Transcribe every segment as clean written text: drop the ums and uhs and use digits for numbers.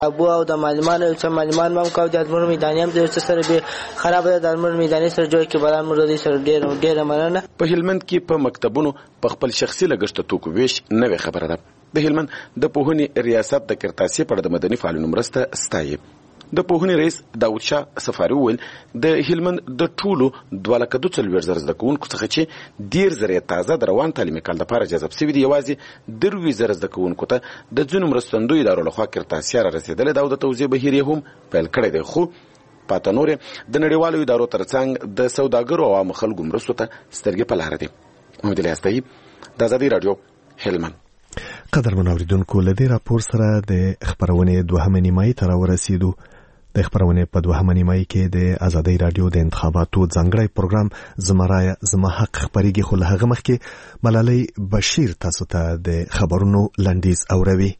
ابو او د معلمان چې معلمان مم کو د ادمر میداني هم د سره به خراب ده د ادمر میداني سره جوړ کې بلان مرودي سره ډېر مننه. په هلمند کې په مکتبونو په خپل شخصي لګښت توکو ویش نوې خبره ده. د هلمند د پوهنې ریاست د کرتاسي پر د مدني فعالینو مرسته ستایي. د پوهنې رئیس داود شاه سفاری وویل د هلمند د ټولو 2,42,000 زده کوونکو څخه چې 10,000 تازه د روان تعلیمي کال لپاره جذب شوي دي، یوازې 2,000 زده کوونکو ته د ځینو مرستندویو ادارو لخوا کرتاسیه رارسېدلې ده او د توزیع بهیر یې هم پیل کړی دی. خو پاته نور د نړیوالو ادارو ترڅنګ د سوداګرو او عامو خلکو مرستو ته سترګې په لاره دي. محمد الیاس د ازادي راډیو هلمند. قدرمن اوریدونکو، له دې راپور سره د خبرونې دوهمه نیمایي ته راورسېدو. د خبرونې په دوهمه نیمایي کې د ازادي راډیو د انتخاباتو ځانګړی پروګرام زما رایه زما حق خبرېږي، خو له هغه مخکې ملالۍ بشیر تاسو ته د خبرونو لنډیز اوروي.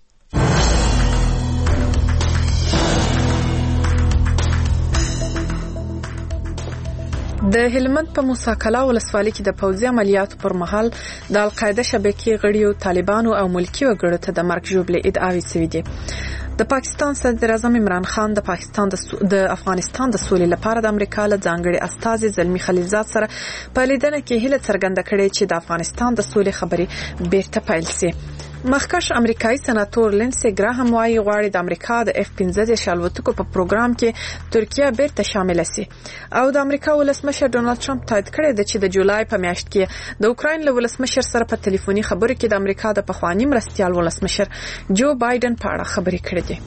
د هلمند په موسی کلا ولسوالۍ کې د پوځي عملیاتو پر مهال د القاعده شبکې غړیو طالبانو او ملکی وګړو ته د مرګ ژوبلې ادعاوې شوې دي. د پاکستان صدر اعظم عمران خان د افغانستان د سولې لپاره د امریکا له ځانګړي استازي زلمی خلیلزاد سره په لیدنه کې هیله څرګنده کړې چې د افغانستان د سولې خبرې بیرته پیل شي. مخکښ امریکایي سناتور لینسي ګراهم وايي غواړي د امریکا د F-15 الوتکو په پروګرام کې ترکیه بیرته شامل شي او د امریکا ولسمشر ډونالد ټرمپ تایید کړی دی چې د جولای په میاشت کې د اوکراین له ولسمشر سره په ټلیفوني خبرو کې د امریکا د پخوانی مرستیال ولسمشر جو بایدن په اړه خبرې کړې دي.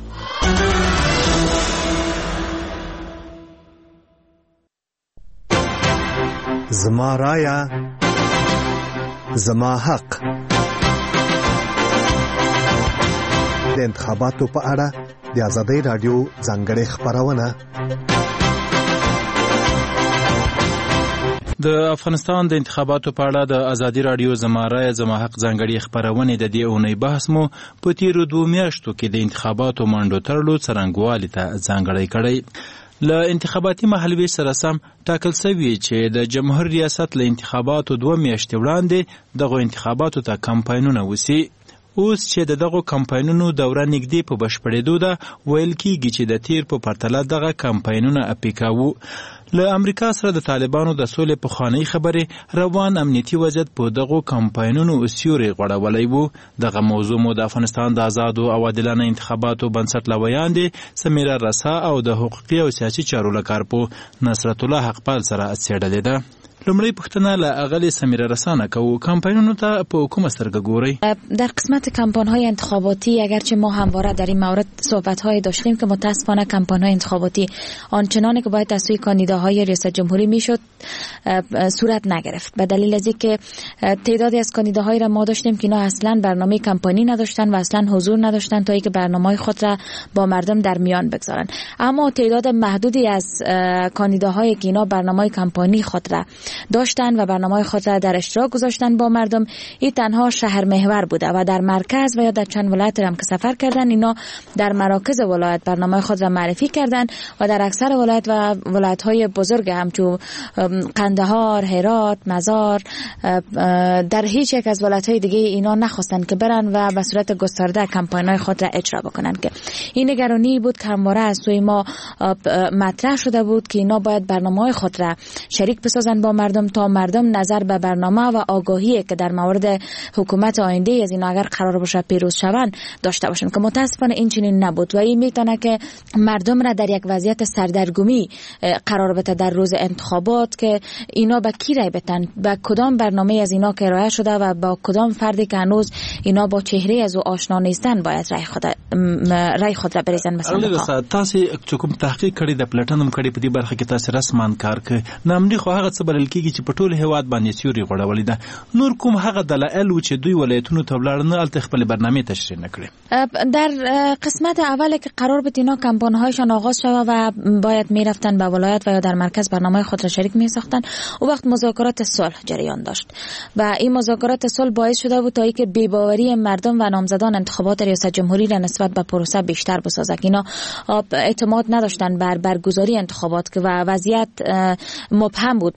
زما رایه زما حق. د انتخاباتو په اړه د ازادي راډیو ځانګړې خبرونه. د افغانستان د انتخاباتو په اړه د ازادي راډیو زما رایه زما حق ځانګړې خبرونه د دې اونۍ بحث مو په تیرو 2 میاشتو کې د انتخاباتو منډو ترلو څرنګوالي ته ځانګړی کړی. له انتخاباتي محلوي سره سم ټاکل شوی چې د جمهور ریاست له انتخاباتو 2 میاشتې وړاندې دغه انتخاباتو ته کمپاینونه وسی. اوس چې دغه کمپاینونو دوره نږدې په بشپړېدو ده، ویل کېږي چې د تیر په پرتله دغه کمپاینونه اپیکاوه. له امریکا سره د طالبانو د سولې پخوانی خبرې روان امنیتي وضعیت په دغه کمپاینونو سیوري غوړولی وو. دغه موضوع مو د افغانستان د آزادو او عادلانه انتخاباتو بنسټ لویان دي سمیرا رسا او د حقوقي او سیاسي چارو لکارپو نصرت الله حقپال سره څېړلې ده. لومړی پوښتنه له اغلی سمیرا رسانه کوو، کمپاینونو ته په کومه سترګه ګورئ؟ در قسمت کمپاین‌های انتخاباتی اگرچه ما همواره در این مورد صحبت‌های داشتیم که متأسفانه کمپاین‌های انتخاباتی آنچنانی که باید از سوی کاندیداهای ریاست جمهوری میشد صورت نگرفت، به دلیل از اینکه تعدادی از کاندیداهایی را ما داشتیم که اینا اصلا برنامه کمپانی نداشتن و اصلا حضور نداشتن تا اینکه برنامه‌های خود را با مردم در میان بگذارن. اما تعداد محدودی از کاندیداهایی که اینا برنامه کمپانی خود را داشتن و برنامه خود را در اشتراک گذاشتن با مردم، این تنها شهر محور بوده و در مرکز و یا در چند ولایت هم که سفر کردن، اینا در مراکز ولایت برنامه خود را معرفی کردن و در اکثر ولایت و ولایت‌های بزرگ همچون قندهار، هرات، مزار، در هیچ یک از ولایت‌های دیگه اینا نخواستن که برن و به صورت گسترده کمپاین‌های خود را اجرا بکنن. که این نگرانی بود که همواره از سوی ما مطرح شده بود که اینا باید برنامه‌های خود را شریک بسازن با مردم تا مردم نظر به برنامه و آگاهی که در مورد حکومت آینده از اینا اگر قرار باشه پیروز شوند داشته باشن، که متاسفانه این چنین نبود و این میتونه که مردم را در یک وضعیت سردرگمی قرار بده در روز انتخابات که اینا به کی رای بدن، به کدام برنامه از اینا که ارائه شده و با کدام فردی که هنوز اینا با چهره از او آشنا نیستن باید رای خود را بریزن. مثلا تاسو کوم تحقیق کړی د پلاتنم کړی په دې برخه کې تاسو رسمان کار کوي، نامني خو هغه څه بلل کېږي چې په ټول هیواد باندې سیوري غوړولې ده. نور کوم هغه دلایل و چې دوی ولایتونو ته ولاړ نه الته خپل برنامه تشریح نکړي؟ در قسمت اول که قرار بود اینا کمپاین‌هایشان آغاز شود و باید میرفتن به ولایت و یا در مرکز برنامه خود را شریک می‌ساختن، او وقت مذاکرات صلح جریان داشت و این مذاکرات صلح باعث شده بود تا اینکه بی‌باوری مردم و نامزدان انتخابات ریاست جمهوری را نسبت به پروسه بیشتر بسازد. اینا اعتماد نداشتن بر برگزاری انتخابات که و وضعیت مبهم بود براشان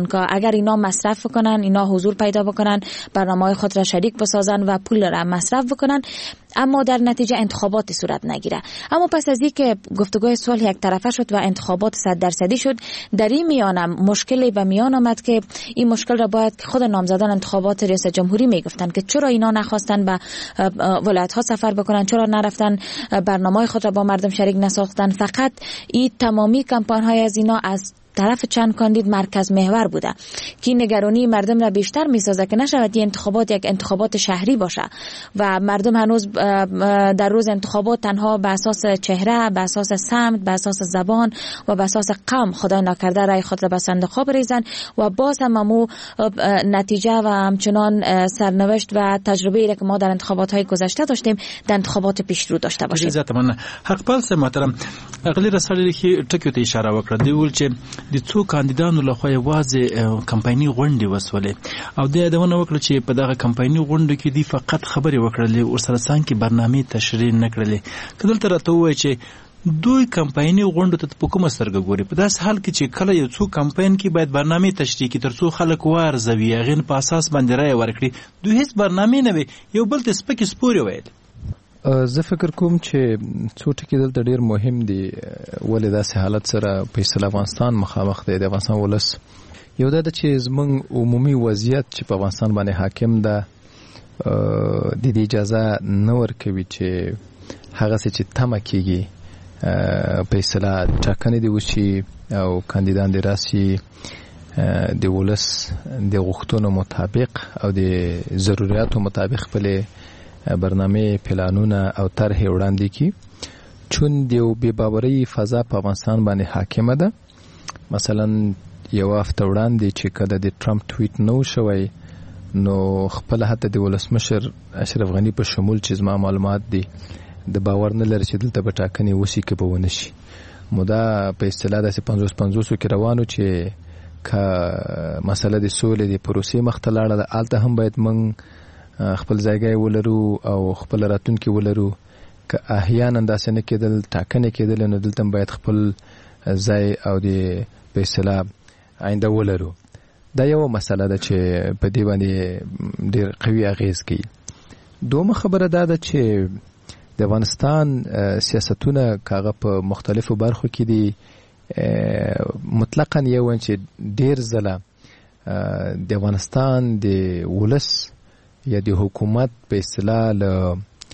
که اگر اینا مصرف کنن، اینا حضور پیدا بکنن، برنامه‌های خود را شریک بسازن و پول را مصرف بکنن، اما در نتیجه انتخابات صورت نگیره. اما پس از اینکه گفتگوی صلح یک طرفه شد و انتخابات 100% شد، در این میانه مشکلی به میان آمد که این مشکل را باید خود نامزدان انتخابات ریاست جمهوری میگفتن که چرا اینا نخواستن به ولایت ها سفر بکنن، چرا نرفتن برنامه‌های خود را با مردم شریک نساختن. فقط این تمامی کمپاین های از اینا از طرف چند کاندید مرکز محور بوده که نگرانی مردم را بیشتر میسازه که نشود این انتخابات یک انتخابات شهری باشه و مردم هنوز در روز انتخابات تنها به اساس چهره، به اساس سمت، به اساس زبان و به اساس قوم خدای نکرده رای خود را به صندوق ها بریزن و باز هم نتیجه و همچنان سرنوشت و تجربه را که ما در انتخابات های گذشته داشتیم در انتخابات پیش رو داشته باشیم. حق پالس محترم اغلی رساله که ټکو ته اشاره وکړه دی ول چې د څو کاندیدانو لخوا یوازې کمپایني غونډې وسولې او د یادونه وکړه چې په دغه کمپایني غونډو کې دی فقط خبرې وکړلې او سره څنګه برنامه تشریح نه کړلې. کله تر ته وای چې دوی کمپایني غونډو ته په کومه سترګه ګوري؟ په داس حال کې چې کله یو څو کمپاین کې باید برنامه تشریح کی ترڅو خلک وارزوي غین په اساس باندې رای ورکړي، دوی هیڅ برنامه نه وي، یو بل ته سپک سپوري وایي. زه فکر کوم چې څو ټکي دلته ډیر مهم دي. ولې داسې حالت سره په افغانستان مخامخ دی؟ د افغانستان ولس یو دا چې زمونږ عمومي وضعیت چې په افغانستان باندې حاکم ده د دې اجازه نه ورکوي چې هغه څه چې تمه کېږي په اصطلاح ټاکنې دې وشي او کاندیدان دې راسي د ولس د غوښتنو مطابق او د ضرورتو مطابق خپل برنامه پلانونه او طرح وړاندې کی، چون دیو بے باورۍ فضا په افغانستان باندې حاکمه ده. مثلا یو هفته وړاندې چې کله د ټرمپ ټویټ نو شوی نو خپل حتی د ولسمشر اشرف غنی په شمول چې زما معلومات دي د باور نه لري چې دلته به ټاکنې وشي که به ونه شي. مودا په اصطلاح داسې 50-50 کې روانو چې که مسله د سولې د پروسې مخ ته لاړه ده، هلته هم باید موږ خپل ځایګی ولرو او خپل راتلونکي ولرو. که احیانا داسې نه کېدل، ټاکنې کېدل، نو دلته باید خپل ځای او د په اصطلاح آینده ولرو. دا یو مسله ده چې په دې باندې ډېر قوي اغیز کوي. دومره خبره دا ده چې د افغانستان سیاستونه کاغه په مختلفو برخو کې دي، مطلقاً یو چې ډېر ځله د افغانستان د ولس یا د حکومت په اصطلاح له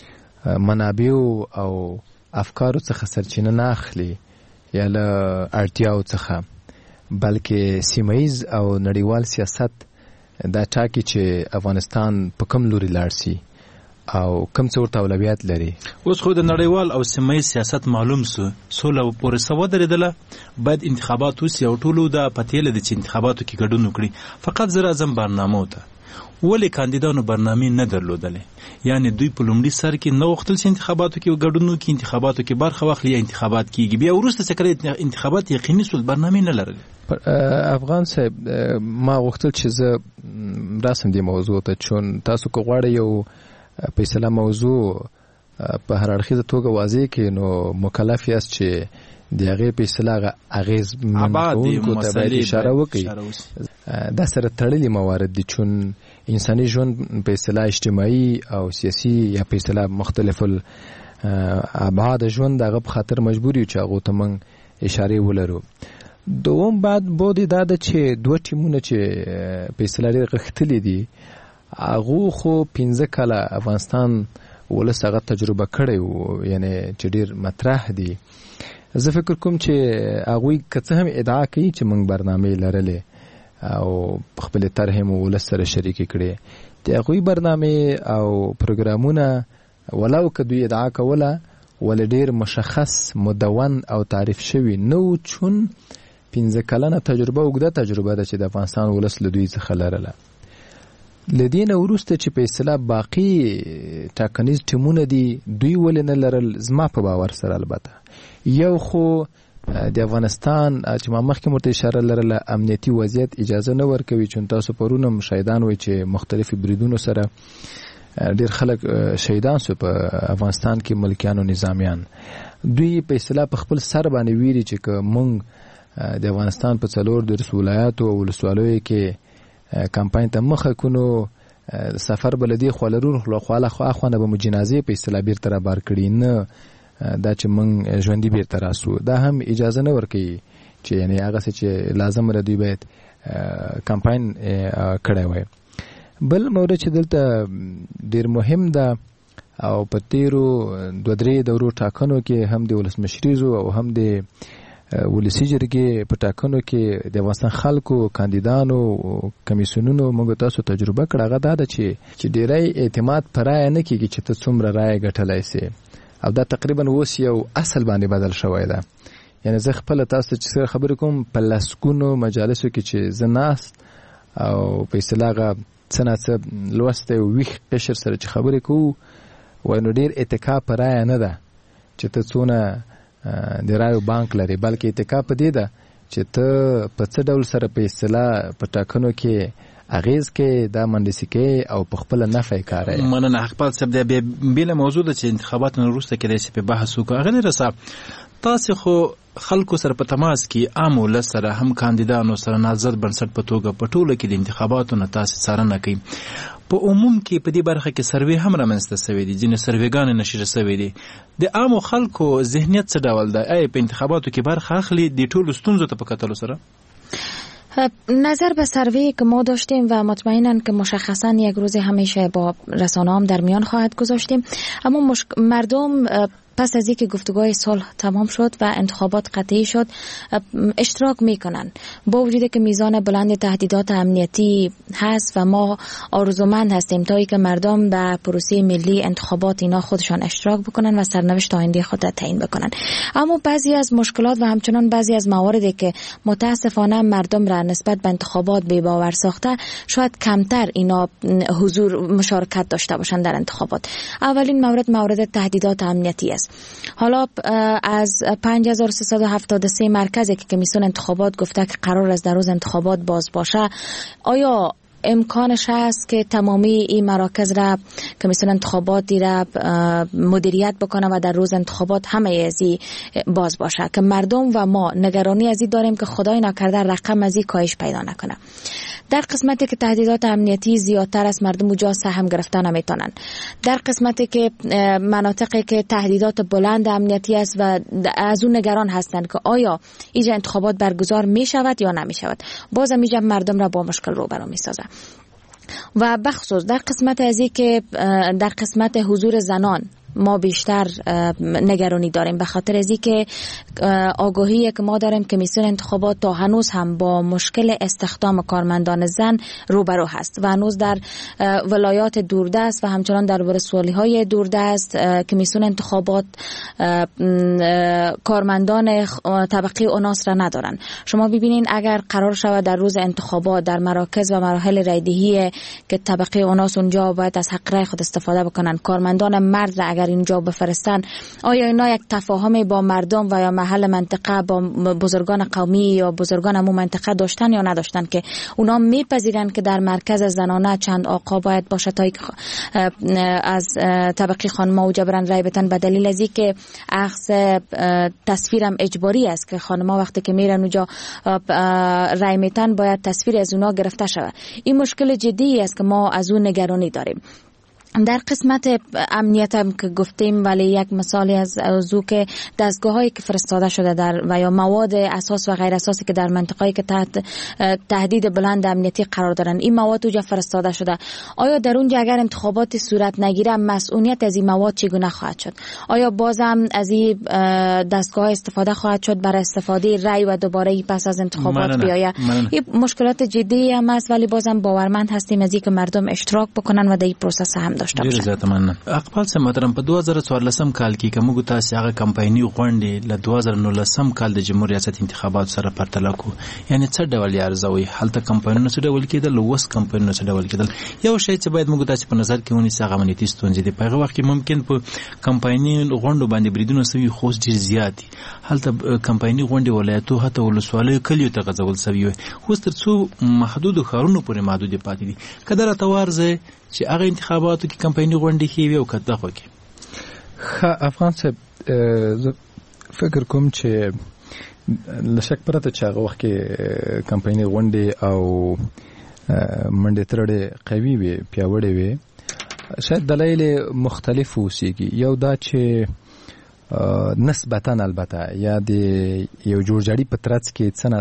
منابعو او افکارو څخه سرچینه نه اخلي یا له اړتیاو څخه، بلکې سیمه‌ایز او نړیوال سیاست دا ټاکي چې افغانستان په کوم لوري لاړ شي او کوم څه ورته اولویت لري. اوس خو د نړیوال او سیمه‌ایز سیاست معلوم سوله پورې سوا درېدله، باید انتخابات وسي او ټولو دا پته لري چې انتخاباتو کې ګډون وکړي. فقط زه راځم برنامه ته ولې کاندیدانو برنامه نه درلودلې؟ یعنی دوی په لومړي سر کې نه وختل چې انتخاباتو کې ګډون وکړي، انتخاباتو کې برخه واخلي یا انتخابات کېږي، بیا وروسته څنګه انتخابات یقیني سول برنامه نه لرل. افغان صاحب ما وختل چې زه راسم دې موضوع ته، چون تاسو کو غواړئ یو په اصطلاح موضوع په هر اړخیزه توګه واضح کړئ نو مکلف یاست چې د هغې په اصطلاح اغیز منونکو ته باید اشاره وکړي. دا سره تړلي موارد دي، چون انساني ژوند په اصطلاح اجتماعي او سیاسي یا په اصطلاح مختلف ابعاد ژوند هغه په خاطر مجبور یو چې هغو ته موږ اشارې ولرو. دوم بعد دا ده چې دوه ټیمونه چې په اصطلاح ډېر غښتلي دي، هغو خو 15 کاله افغانستان ولس هغه تجربه کړی و، یعنی چې ډېر مطرح دي. زه فکر کوم چې هغوی که څه هم ادعا کوي چې موږ برنامې لرلې او خپل طرح مو ولس سره شریکې کړې، د هغوی برنامې او پروګرامونه ولو که دوی ادعا کوله ولې ډېر مشخص، مدون او تعریف شوي نه، چون 15 کلنه تجربه اوږده تجربه ده چې د افغانستان ولس له دوی څخه لرله. له دې نه وروسته چې په اصطلاح باقي ټاکنیز ټیمونه دي دوی ولې نه لرل؟ زما په باور سره البته یو خو د افغانستان چې ما مخکې مرته اشاره لرله امنیتي وضعیت اجازه نه ورکوي، چون تاسو پرونه مشاهدان وایي چې مختلفو بریدونو سره ډېر خلک شهیدان سو په افغانستان کې، ملکیان او نظامیان. دوی په اصطلاح په خپل سر باندې ویري چې که موږ د افغانستان په 4 د ولایاتو او ولسوالیو کې کمپاین ته مخه کونو سفر بلدی خلرون خو اخوانه به مجنازه په اصطلاح بیرته را بار کړي نه دا چې مونږ ژوندۍ بیرته راسو دا هم اجازه نه ورکوي چې یعنی هغه څه چې لازم ردی باید کمپاین کړی وای. بل مورد چې دلته ډیر مهم ده او په تیرو 2-3 دورو ټاکنو کې هم د ولسمشریزو او هم د ولسی جرګې په ټاکنو کې د افغانستان خلکو کاندیدانو کمیسیونونو موږ تاسو تجربه کړه هغه دا چې ډیری اعتماد پرای نه کیږي چې ته څومره رای ګټلای سي او دا تقریبا اوس یو اصل باندې بدل شوی ده. یعنی زه خپل تاسو چې خبرې کوم په لاسکونو مجالسو کې چې زناس او په اصطلاح څنګه لوسته ویخ قشر سره چې خبرې کوو و نو ډیر اتکا پرای نه ده چې ته څونه د رایو بانک لري بلکې اتکا په دې ده چې ته په څه ډول سره په اصطلاح په ټاکنو کې اغیز کې دا منډسي کې او په خپل نفع کار مننه خپل سبب د بیل موضوع د انتخاباتو وروسته کې د بحث وکړه غنی رسا تاسو خو خلکو سره په تماس کې عام ولس سره هم کاندیدانو سره نازد بنسټ په توګه په ټوله کې د انتخاباتو نه تاسو څارنه کوي. په عموم کې په دې برخه کې سروې هم رامنځته شوې دي ځینې سروېګان نشر شوې دي د عام خلکو ذهنیت څه ډول دی ای په انتخاباتو کې برخه اخلي د ټولو ستونزو ته په کتلو سره نظر به سروی که ما داشتیم و مطمئناً که مشخصاً یک روز همیشه با رسانه هم در میان خواهد گذاشتیم اما مردم پس از اینکه گفتگوهای صلح تمام شد و انتخابات قطعی شد اشتراک میکنن با وجودی که میزان بلند تهدیدات امنیتی هست و ما آرزومند هستیم تا اینکه مردم به پروسه ملی انتخابات اینا خودشان اشتراک بکنن و سرنوشت آینده خود را تعیین بکنن. اما بعضی از مشکلات و همچنان بعضی از مواردی که متاسفانه مردم را نسبت به انتخابات بی باور ساخته شاید کمتر اینا حضور مشارکت داشته باشند در انتخابات. اولین مورد تهدیدات امنیتی است. حالا از 5373 مرکزی که کمیسیون انتخابات گفته که قرار است در روز انتخابات باز باشه آیا امکانش هست که تمامی این مراکز را کمیسیون انتخاباتی را مدیریت بکنه و در روز انتخابات همه ازی باز باشه که مردم و ما نگرانی ازی داریم که خدای نکرده رقم ازی کاهش پیدا نکنه. در قسمتی که تهدیدات امنیتی زیادتر است مردم اونجا سهم گرفتن نمیتونن. در قسمتی که مناطقی که تهدیدات بلند امنیتی است و از اون نگران هستند که آیا اینجا انتخابات برگزار می شود یا نمی شود بازم اینجا مردم را با مشکل روبرو می سازه. و بخصوص در قسمت ازی که در قسمت حضور زنان ما بیشتر نگرانی داریم به خاطر ازی که آگاهی که ما داریم کمیسیون انتخابات تا هنوز هم با مشکل استخدام کارمندان زن روبرو هست و هنوز در ولایات دوردست و همچنان در ولسوالی‌های دوردست کمیسیون انتخابات کارمندان طبقه اوناس را ندارن. شما ببینین اگر قرار شود در روز انتخابات در مراکز و مراحل رایدهی که طبقه اوناس اونجا باید از حق رای خود استفاده بکنن کارمندان مرد را اگر اینجا بفرستن آیا اینا یک تفاهم با مردم و یا محل منطقه با بزرگان قومی یا بزرگان همون منطقه داشتن یا نداشتن که اونا میپذیرن که در مرکز زنانه چند آقا باید باشه تا از طبقه خانم‌ها اوجا برن رای بتن به دلیل از اینکه اخذ تصویرم اجباری است که خانم‌ها وقتی که میرن اونجا رای میتن باید تصویر از اونا گرفته شود. این مشکل جدی است که ما از اون نگرانی داریم. در قسمت امنیت هم که گفتیم ولی یک مثالی از اوضاع که دستگاه‌هایی که فرستاده شده در و یا مواد اساس و غیر اساسی که در منطقه‌ای که تحت تهدید بلند امنیتی قرار دارن این مواد اونجا فرستاده شده آیا در اونجا اگر انتخابات صورت نگیره مسئولیت از این مواد چگونه خواهد شد؟ آیا بازم از این دستگاه استفاده خواهد شد برای استفاده رای و دوباره پس از انتخابات بیاید؟ این مشکلات جدی هم است ولی بازم باورمند هستیم از اینکه مردم اشتراک بکنن و در این پروسس هم ډیر زیات مننه. اقبال صاحب محترم په 2014 کال کې کومه تاسو هغه کمپایني غونډې له 2019 کال د جمهوریت ریاست انتخابات سره پرتله کو یعنی څه ډول یارزوي هلته کمپاینونه څه ډول کېدل وس کمپاینونه څه ډول کېدل یو شی چې باید موږ تاسو په نظر کې ونیسو هغه امنیتي ستونزې دي په هغه وخت کې ممکن په کمپایني غونډو باندې بریدونه سوي خو ډیر زیات دي هلته کمپایني غونډې ولایتو هته ولسوالۍ کلیو ته غځول سوي خو تر څو محدود خارونو پورې محدود پاتې دي کله راته چې هغه انتخاباتو کې کمپایني غونډې کې وي او کته خو کې افغان صاحب فکر کوم چې لشک پرته چې هغه وخت کې کمپایني غونډې او منډې ترړې قوي وي پیاوړې وي شاید دلایل مختلف اوسېږي یو دا چې نسبتاً البته یا د یو جوړجاړي په ترڅ کې څه نه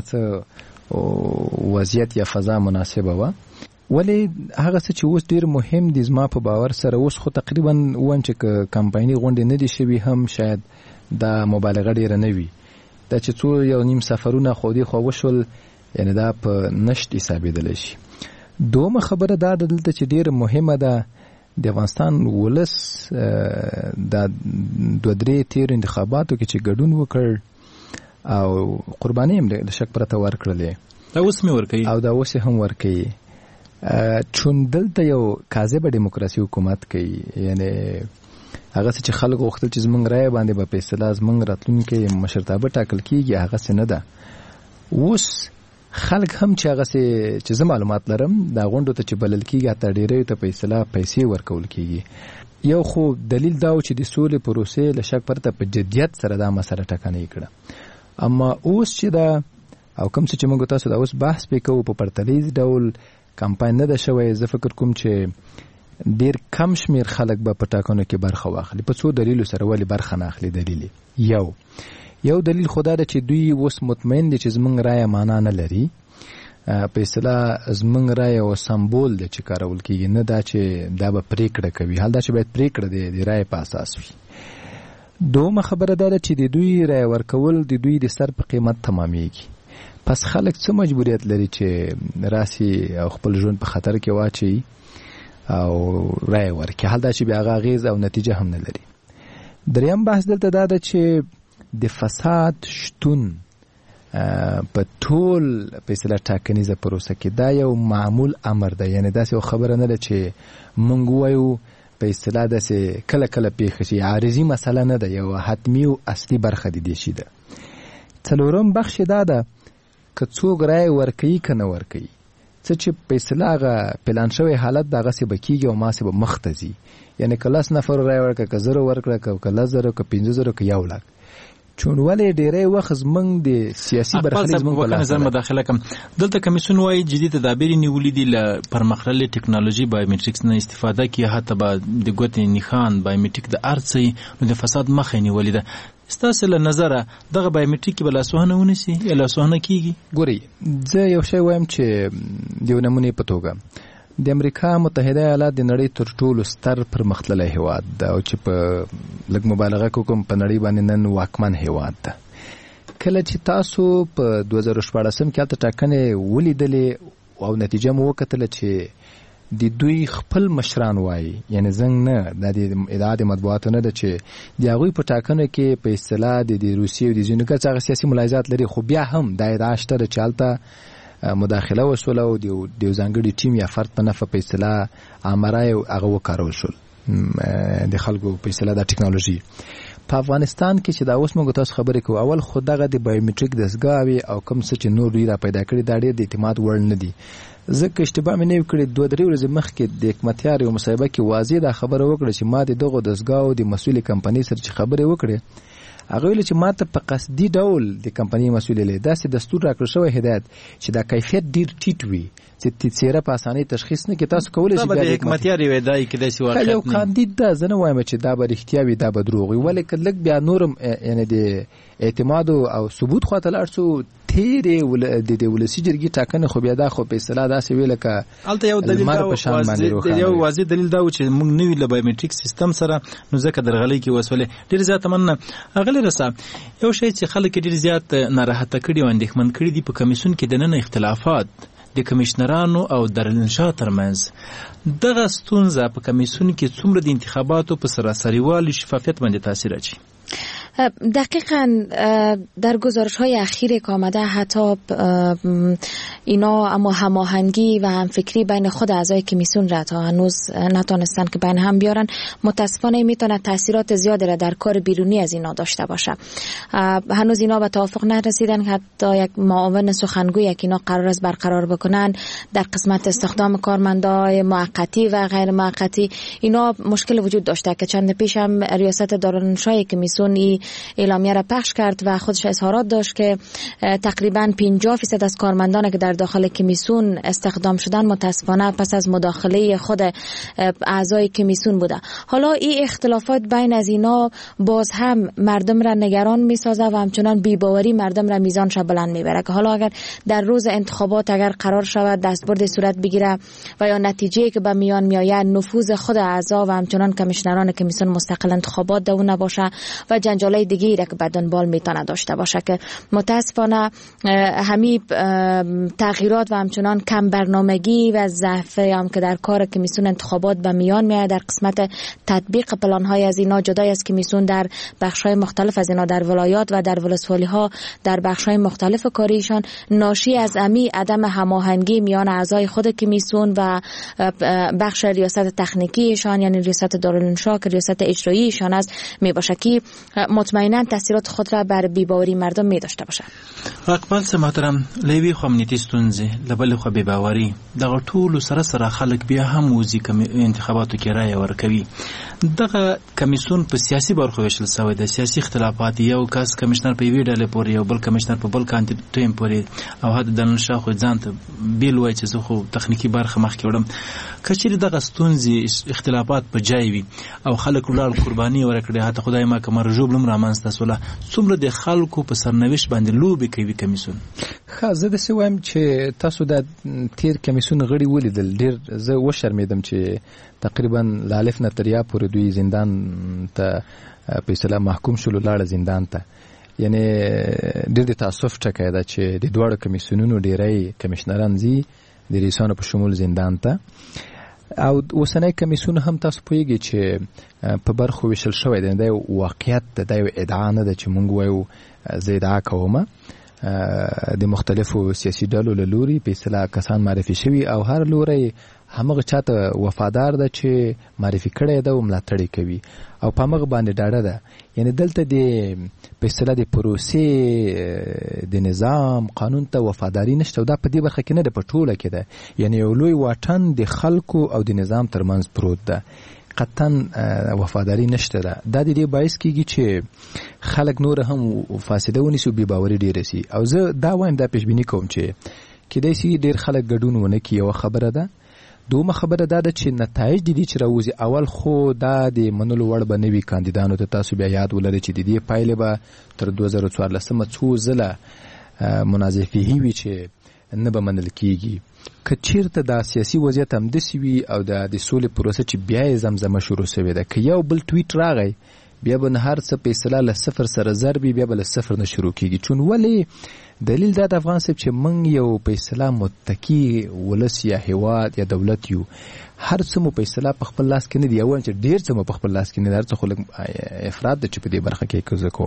څه وضعیت یا فضا مناسبه وه ولې هغه څه چې اوس ډېر مهم دي زما په باور سره اوس خو تقریبا وایم چې کمپایني غونډې نه دي شوي هم شاید دا مبالغه ډېره نه وي دا چې څو یو نیم سفرونه خو دې خو وشول یعنی دا په نشت حسابېدلی شي دومره خبره دا ده دلته چې ډېره مهمه ده د افغانستان ولس د 2-3 تیر انتخاباتو کې چې ګډون وکړ او قرباني هم د شک پرته ورکړلې دا اوس مې ورکوي او دا اوس هم ورکوي چون دلته یو کاذبه دیموکراسي حکومت کوي یعنی هغه چې خلک غوښتل چې زمونږ رایه باندې به فیصله زمونږ راتلونکی مشرتابه ټاکل کیږي هغه څه نه ده اوس خلک هم چې هغه چې زه معلومات لرم دا غونډو ته چې بلل کیږي حتی ډېری ته فیصله پیسې ورکول کیږي یو خو دلیل دا و چې د سولې پروسې له شک پرته په جدیت سره دا مسله ټاکنه کړه اما اوس چې دا او کوم څه چې موږ تاسو دا اوس بحث پې کوو په پرتلیز ډول کمپاین نه ده شوی زه فکر کوم چې ډېر کم شمیر خلک به په ټاکنو کې برخه واخلي په څو دلیلو سره ولې برخه نه اخلي دلیل یو دلیل خدا ده چې دوی اوس مطمئن دي چې زمونږ رایه معنا نه لري په اصطلاح زمونږ رایه او سمبول ده چې کارول کېږي نه دا چې دا به پریکړه کوي حال دا چې باید پریکړه د رایې په اساس وي دومره خبره دا ده چې د دوی رایه ورکول د دوی د سر په قیمت تمامیږي پس خلک څه مجبوریت لري چې راسي او خپل ژوند په خطر کې واچي او رایه ورکړي حال دا چې بیا هغه اغېز او نتیجه هم نه لري دریم بحث دلته دا ده چې د فساد شتون په ټول فیصله ټاکنیزه پروسه کې دا یو معمول امر ده یعنی داسې خبره نه ده چې موږ وایو په اصطلاح داسې کله کله پیښه شي عارضي مسله نه ده یو حتمي او اصلي برخه د دې شي ده څلورم بخش دا ده که څوک رایه ورکوي که نه ورکوي څه چې په اصطلاح هغه پلان شوی حالت دغسې به کېږي او ماسې به مخ ته ځي یعنی که 10 نفر رایه ورکړه که 1000 ورکړه که 10,000 که 15,000 که 1 لک چون ولې ډېری وخت زمونږ د سیاسي برخلیک زمونږ په لاس مداخله کوم دلته کمیسیون وایي جدي تدابیر نیولي دي له پرمختللې ټکنالوژي بایومټریکس نه استفاده کوي حتی به د ګوتې نښان بایومټریک د ارڅي نو د فساد مخه نیولې ده ستاسو له نظره دغه بایومټریک به لاسوهنه ونیسي یا لاسوهنه کیږي ګوري زه یو شی وایم چې د نمونې په توګه د امریکا متحده ایالات د نړۍ تر ټولو ستر پرمختللی هیواد ده او چې په لږ مبالغه کوم په نړۍ باندې نن واکمن هیواد ده کله چې تاسو په 2014 کې هلته ټاکنې ولیدلې او نتیجه مو وکتله چې د دوی خپل مشران وایي یعنی زنګ نه د ادعا د مطبوعاتو نه ده چې د هغوی په ټاکنو کې په اصطلاح د روسیې او د ځینو کس هغه سیاسي ملاحظات لري خو بیا هم دا ادعا شته ده چې هلته مداخله وشوله او د یو ځانګړي ټیم یا فرد په نفع په اصطلاح امرای هغه وکارول شول د خلکو په اصطلاح د ټکنالوژي په افغانستان کې چې دا اوس موږ تاسو خبرې کوو اول خو دغه د بایومټریک دستګاه او کوم څه چې نور دوی را پیدا کړي دا ډېر د اعتماد وړ نه دي ځکه اشتباه مې نه کړې 2-3 ورځې مخکې د حکمتیار یو مصاحبه کې واضح دا خبره وکړه چې ما د دغه دستګاه د مسؤل کمپنۍ سره چې خبرې وکړې هغه ویل چې ماته په قصدي ډول د کمپنۍ مسؤل له داسې دستور راکړل شوی هدایت چې دا کیفیت ډیر ټیټ وي چې څیره په اسانۍ تشخیص نه کې تاسو کولای شئ د حکمتیار یو دای کې داسې واقعیت یو کاندید ده زه نه وایم چې دا به رښتیا وي دا به دروغ وي ولې که لږ بیا نورم یعنی د اعتماد او ثبوت خواته لاړ شو تیرې د ولسي جرګې ټاکنې خو بیا دا خو په اصطلاح داسې ویل که هلته یو دلیل یو واضح دلیل دا و چې موږ نوي له بایومټریک سیستم سره نو ځکه درغلۍ کې وسولې ډېر زیاته مننه اغلې رسا یو شی چې خلک ډېر زیات ناراحته کړي او اندېښمن کړي دي په کمیسیون کې دننه اختلافات د کمیشنرانو او دارالانشا ترمنځ دغه ستونزه په کمیسیون کې څومره د انتخاباتو په سراسری والي شفافیت باندې تاثیر اچوي دقیقاً در گزارش‌های اخیر که آمده حتی اینا اما هماهنگی و همفکری بین خود اعضای کمیسیون را تا هنوز نتونستن که بین هم بیارن متاسفانه میتونه تاثیرات زیادی را در کار بیرونی از اینا داشته باشه هنوز اینا به توافق نرسیدن که حتی یک معاون سخنگوی که اینا قرار است برقرار بکنن در قسمت استخدام کارمندای موقتی و غیر موقتی اینا مشکل وجود داشته که چند پیش هم ریاست دارالانشای کمیسیون اعلامیه را پخش کرد و خودش اظهارات داشت که تقریبا 50% از کارمندان که در داخل کمیسیون استخدام شدن متاسفانه پس از مداخله خود اعضای کمیسیون بوده. حالا این اختلافات بین از اینا باز هم مردم را نگران میسازه و همچنان بی‌باوری مردم را میزانش بلند میبره که حالا اگر در روز انتخابات اگر قرار شود دستبرد صورت بگیره و یا نتیجه که به میان میآید نفوذ خود اعضا و همچنان کمیشنران کمیسیون مستقل انتخابات دو نباشه و جنجالای دیگه‌ای را که به دنبال میتونه داشته باشه که متاسفانه همین تغییرات و همچنان کم برنامگی و ضعف هم که در کار کمیسیون انتخابات به میان میاد در قسمت تطبیق پلان‌های از اینا جدای از کمیسیون در بخش‌های مختلف از اینا در ولایات و در ولسوالی‌ها در بخش‌های مختلف کاریشان ناشی از امی عدم هماهنگی میان اعضای خود کمیسیون و بخش ریاست تکنیکیشان یعنی ریاست دارالانشا که ریاست اجراییشان است میباشه که مطمئنا تاثیرات خود را بر بی‌باوری مردم می داشته باشه. اقبال محترم لوی خو امنیتي ستونزې لبل خو بی‌باوري دغه ټول سره خلک بیا هم وزي انتخاباتو کې رائے ورکوي. دغه کمیسیون په سیاسي برخو ویشل شوی د سیاسي اختلافات یو کس کمشنر په وی ډلې پورې یو بل کمشنر په بل کاندیدټیم پورې او هدا د نشه خو ځان ته بیل وای چې زه خو تخنیکی برخه مخ کې وړم کچېر دغه ستونزې اختلافات په جای وي او خلک ولر قرباني ورکړي هته خدای ما کوم رجوبلم رامنځته سوله څومره د خلکو په سرنوشت باندې لوبي کوي کمیسیون. زه د سوام چې تاسو د تیر کمیسیون غړي ولیدل ډیر زه وشرمېدم چې تقریبا لالف نه تریا پورې دوی زندان ته په اصطلاح محکوم شول لاړ زندان ته یعنی ډیر د تاسف ټکای دا چې د دوړو کمیسیونونو ډیرای کمشنران زی د رئیسانو په شمول زندان ته او اوسنۍ کمیسیون هم تاسو پوهیږئ چې په برخو ویشل شوی دی د واقعیت د ادعا نه ده چې مونږ وایو زه ادعا کوم د مختلفو سیاسي ډلو له لوري په اصطلاح کسان معرفي شوي او هر لوري همغه چاته وفادار ده چې معرفي کړی ده او ملاتړ کوي او په هغه باندې ډاډه ده یعنی دلته د په اصطلاح د پروسې د نظام قانون ته وفاداری نشته او دا په دې برخه کې نه ده په ټوله کې ده یعنی یو لوی واټن د خلکو او د نظام ترمنځ پروت ده قطعا وفاداری نشته ده دا د دې باعث کیږي چې خلک نور هم فاسده ونیسي او بې باوري ډېره سي او زه دا وایم دا پیشبیني کوم چې کیدای سي ډېر خلک ګډون ونه کړي یوه خبره ده دومره خبره دا ده چې نتایج د دې چې راوځي اول خو دا د منلو وړ به نه وي کاندیدانو ته تاسو بیا یاد ولرئ چې د دې پایلې به تر 2014 څو ځله منازعې وي چې نه به منل کیږي که چیرته دا سیاسي وضعیت همداسې وي او د سولې پروسه چې بیا یې زمزمه شروع شوې ده که یو بل ټویټ راغی بیا به هر څه په اصطلاح له صفر سره ضرب بیا به له صفر نه شروع کیږي چون ولې دلیل دا د افغان صاحب چې موږ یو په اصطلاح متکی ولس یا هیواد یا دولت یو هر څه مو په اصطلاح په خپل لاس کې نه دی او چې ډیر څه مو په خپل لاس کې نه دی هر څه خو افراد د چې په دې برخه کې کوزه کوم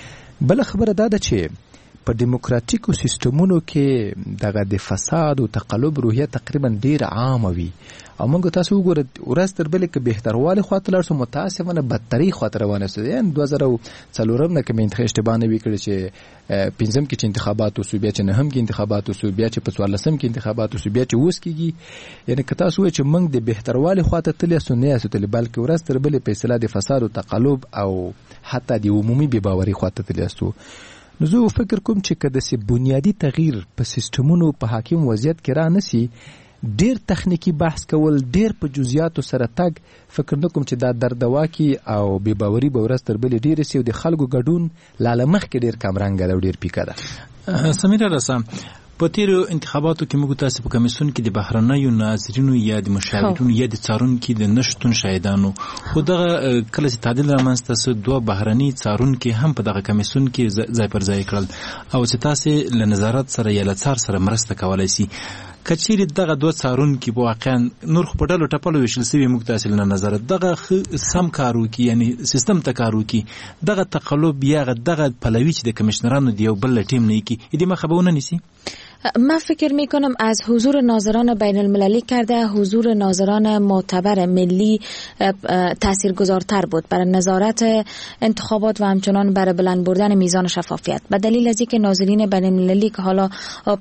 بل خبره دا ده چې په دیموکراتیکو سیستمونو کې دغه د فساد او تقلب روحیه تقریبا ډیر عام وي او موږ تاسو وګورئ ورځ تر بلې کې بهتروالی خواته لاړ شو متاسفانه بدتري خواته روانه شو یعنی 2004 نه کوم انتخاب اشتباه نه وی کړی چې پنځم کې چې انتخابات وسو بیا چې نهم کې انتخابات وسو بیا چې په 14 کې انتخابات وسو بیا چې اوس کېږي یعنی که تاسو وایئ چې موږ د بهتروالی خواته تللی سو نه یاسو تللی بلکې ورځ تر بلې په اصطلاح د فساد او تقلب او حتی د عمومي بې باوري خواته تللی سو نو زه فکر کوم چې که داسې بنیادي تغییر په سیستمونو په حاکم وضعیت کې را نسي ډیر تخنیکی بحث کول ډیر په جزئیاتو سره تګ فکر نکوم چې دا دردواکي او بې باوري به ورځ تر بلې ډیره سي او د خلکو ګډون لاله مخکې ډیر کمرنګه ده او ډیر پیکه ده. سمیره رسام په تیرو انتخاباتو کې موږ تاسو په کمیسیون کې د بهرنیو ناظرینو یا د مشاورینو یا د څارونکو د نشټون شاهدانو خو دغه کله چې تعدیل رامنځته سو دوه بهرني څارونکو هم په دغه کمیسیون کې ځای پر ځای کړل او چې تاسو له نظارت سره یا له څار سره مرسته کولای شي کچېری دغه دوه څارونکو په واقعا نور خو په ډلو ټپلو ویشل سوي موږ تاسو له نظارت دغه سم کارو کې یعنی سیستم ته کارو کې دغه تقلب یا دغه پلوي چې د کمشنرانو دی یو بل ټیم نه کی دې مخبونه نیسی. من فکر می کنم از حضور ناظران بین المللی کرده حضور ناظران معتبر ملی تاثیرگذارتر بود برای نظارت انتخابات و همچنان برای بلند بردن میزان شفافیت به دلیل از اینکه ناظرین بین المللی که حالا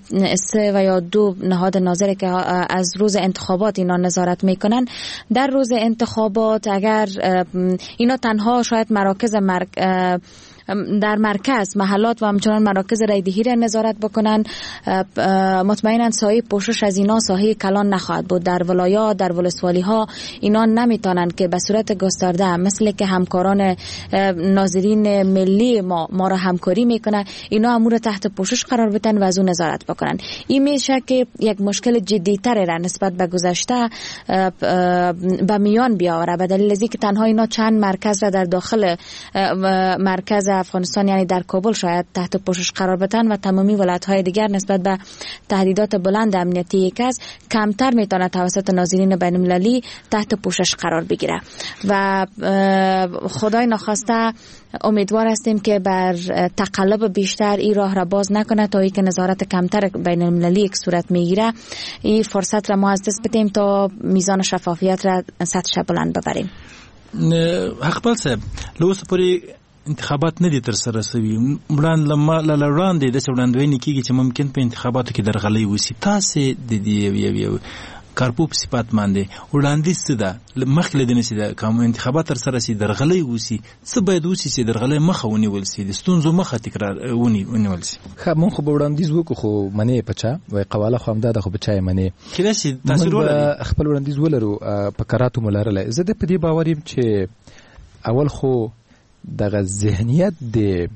3 و یا 2 نهاد ناظر که از روز انتخابات اینا نظارت میکنن در روز انتخابات اگر اینا تنها شاید مراکز در مرکز محلات و همچنان مراکز رایدهی را نظارت بکنن، مطمئنا سایه پوشش از اینا سایه کلان نخواهد بود. در ولایات، در ولسوالی ها اینا نمیتونن که به صورت گسترده مثل که همکاران ناظرین ملی ما را همکاری میکنه، اینا امور تحت پوشش قرار بدن و از اون نظارت بکنن. این میشه که یک مشکل جدی‌تر را نسبت به گذشته به میان بیاوره، به دلیل اینکه تنها اینا چند مرکز را در داخل مرکز افغانستان یعنی در کابل شاید تحت پوشش قرار بدن و تمامی ولایت‌های دیگر نسبت به تهدیدات بلند امنیتی یک از کمتر میتونه توسط ناظرین بین‌المللی تحت پوشش قرار بگیره و خدای نخواسته امیدوار هستیم که بر تقلب بیشتر این راه را باز نکنه تا اینکه نظارت کمتر بین المللی یک صورت میگیره. این فرصت را ما از دست بدیم تا میزان شفافیت را سطحش بلند ببریم. حقبال صاحب لوس پوری انتخابات نه دي تر سره سوي وړاندې د وړاندوینې کیږي چې ممکن په انتخاباتو کې درغلي وسی. تاسو د دې کارپوب صفات باندې وړاندیز څه ده مخکې لدنه چې د کوم انتخابات تر سره سي درغلي وسی څه باید وسی چې درغلي مخه ونیول سي د ستونزو مخه تکرار ونیول سي. خو مونږ خو وړاندیز وکړو خو منې پچا وای قواله خو همدا خو بچای منې کله چې تاسو ولرئ خپل وړاندیز ولرو په قراتو ملارله زه د پدې باوریم چې اول خو دغه ذهنیت د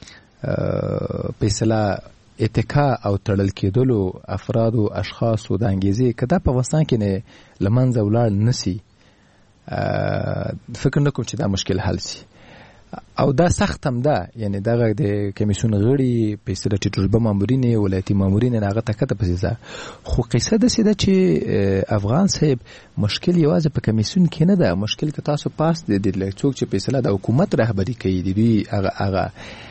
فیصله اتکا او تړل کېدلو افراد او اشخاص او د انګیزې کدا په وسان کې نه لمنځه ولاړ نسی فکر نه کوم چې دا مشکل حل شي او دا سخت هم ده. یعنی دغه د کمیسیون غړي فیصله تجربه مامورین ولایتي مامورین هغه تکته پزیزه خو قصه ده چې افغان صاحب مشکل یوازې په کمیسیون کې نه ده، مشکل که تاسو پاس د څوک چې فیصله د حکومت رهبری کوي د دوی هغه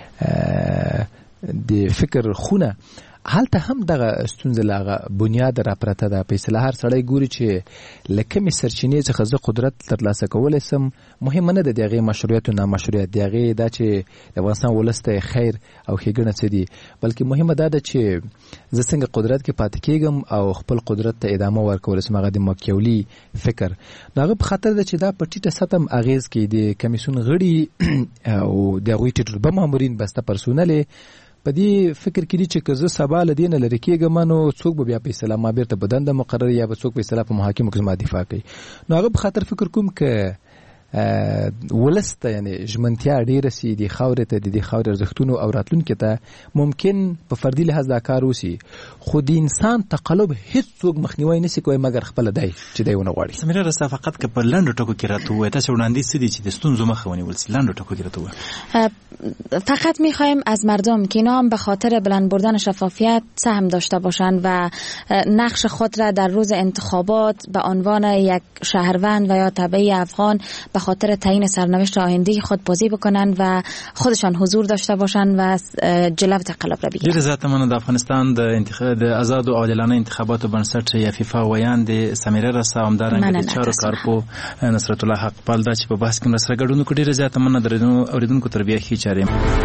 د فکر خونه حالته هم دغه ستونزه لاغه بنیاد را پرته ده. فیصله هر سړی ګوري چې لکه می سرچینې څخه زه قدرت ترلاسه کولای سم، مهم نه ده دغه مشروعیت او نامشروعیت دغه دا چې د افغانستان ولسته خیر او ښېګڼه څه دي، بلکې مهمه ده چې زه څنګه قدرت کې پاتې کېږم او خپل قدرت ته ادامه ورکول سم. هغه د ماکیولي فکر هغه په خاطر ده چې دا په ټیټه سطح اغیز کوي. د کمیسیون غړي او د غوي تجربه مامورین بسته پرسونل په دې فکر کې چې که زه سبا له دې نه لرې کېږم نو څوک به بیا فیصله ما بیرته په دنده مقرر یا به څوک فیصله په محاکمو کې زما دفاع کوي. نو هغه په خاطر فکر کوم که ولس ته یعنې ژمنتیا ډېره سي د خاورې ته د دې خاورې ارزښتونو او راتلونکي ته ممکن په فردي لحاظ دا کار وسي، خو د انسان تقلب هیڅوک مخنیوی نسي کوی مګر خپله دی چې دی ونه غواړي. سمیره رسا فقط که په لنډو ټکو کې راته ووایه تاسو وړاندیز څه دي چې د ستونزو مخه ونیول سي؟ لنډو ټکو کې راته ووایه. فقط میخوایم از مردم که اینا هم به خاطر بلند بردن شفافیت سهم داشته باشند و نقش خود را در روز انتخابات به عنوان یک شهروند و یا تبعی افغان به خاطر تعیین سرنوشت آینده خود بازی بکنند و خودشان حضور داشته باشند و جلو تقلب را بگیرند. ډیره زیاته مننه. د افغانستان د آزاد او عادلانه انتخاباتو بنسټ یا فیفا ویاند سمیره رسا همدارنګه د چارو کارپو نصرت الله حقپال دا چې په بحث کې سره ګډون وکړي. ډیره زیاته مننه درنو اوریدونکو تربیه هی چارې.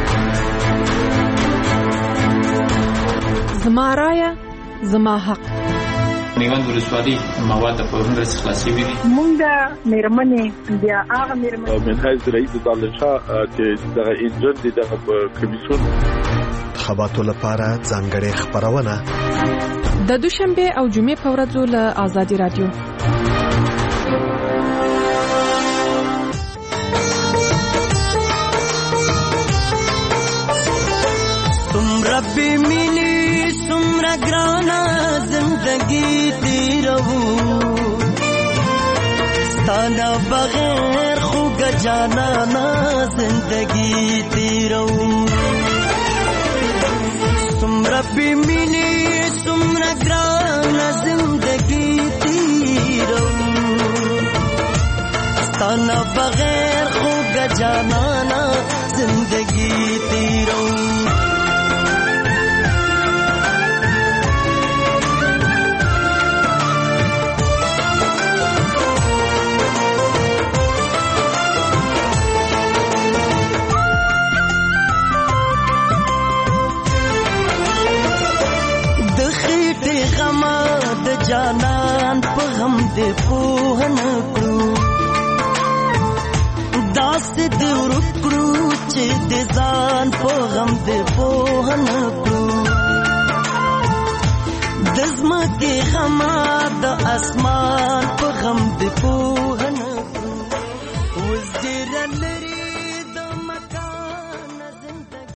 زما رایه زما حق. میوند ولسوالي مواد په ورنده خلاصي وي. مونږ مېرمنې بیا هغه مېرمنې منهاج رئیس دالشاه چې دغه انجن دي دغه کمیسیون انتخاباتو لپاره ځانګړې خبرونه د دوشنبه او جمعې په ورځو له آزادي رادیو. ربي ميني سمرا گرانا زندگی تیرو ستانا بغیر خوگ جانانا زندگی تیرو سم ربي ميني سمرا گرانا زندگی تیرو ستانا بغیر خوگ جانانا زندگی تیرو جانان په غم دې پوهن کړو داس دې ورکړو چې چې د ځان په غم دې پوه نه کړو د ځمکې غم د اسمان په غم دې پوه